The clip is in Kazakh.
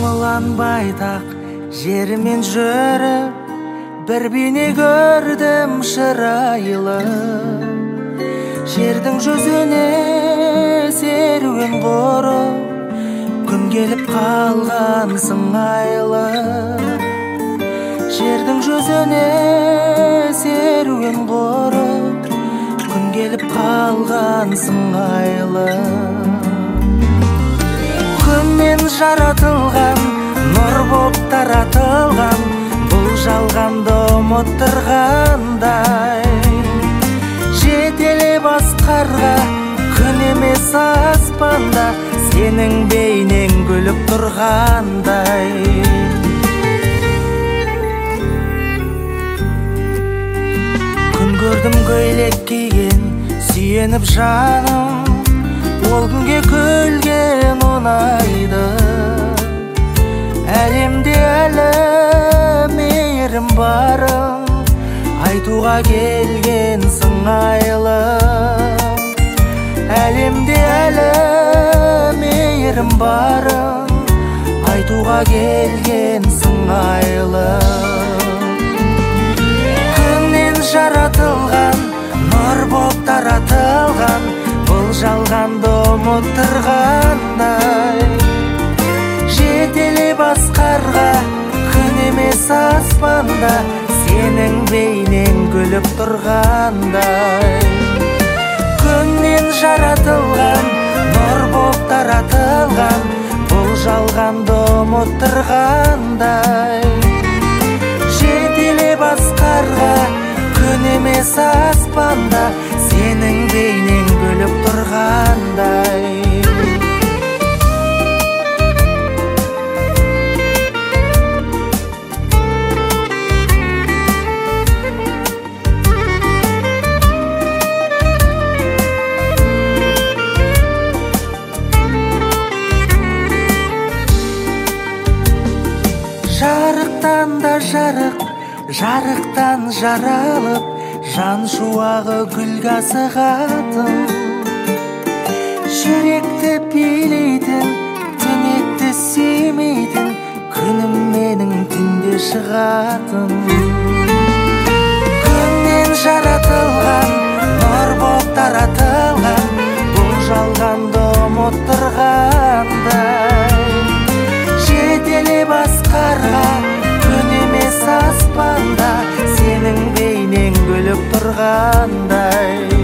ұлан байтақ жермен жүріп, бір бейне көрдім шырайлы. Жердің жүзіне серуен құрып, күн келіп қалған сыңайлы. Жердің жүзіне серуен құрып, күн келіп қалған сыңайлы. Күннен жаратылған, нұр боп таратылған, бұл жалғанды ұмыттырғандай. Жетелеп асқарға, күн емес аспанда, сенің бейнең күліп тұрғандай. Күн көрдім көйлек киген, сүйеніп жаным, ол күнге күлген ұнайды. Әлемде әлі мейірім барын айтуға келген сыңайлы. Әлемде әлі мейірім барын айтуға келген сыңайлы. Күннен жаратылған, нұр боп таратылған, бұл жалғанды ұмыттырғандай. Жетелеп асқарға, күн емес аспанда, сенің бейнең күліп тұрғандай. Күннен жаратылған, нұр боп таратылған, бұл жалғанды ұмыттырғандай. Жетелеп асқарға, күн емес аспанда, сенің бейнең күліп тұрғандай. Жарықтан да жарық, жарықтан жаралып, жан шуағы гүлге асығатын. Жүректі билейтін, түнекті сүймейтін, күнім менің түнде шығатын. Күннен жаратылған, нұр боп таратылған, бұл жалғанды ұмыттырғандай. Жетелеп асқарға, күн емес аспанда, сенің бейнең күліп тұрғандай.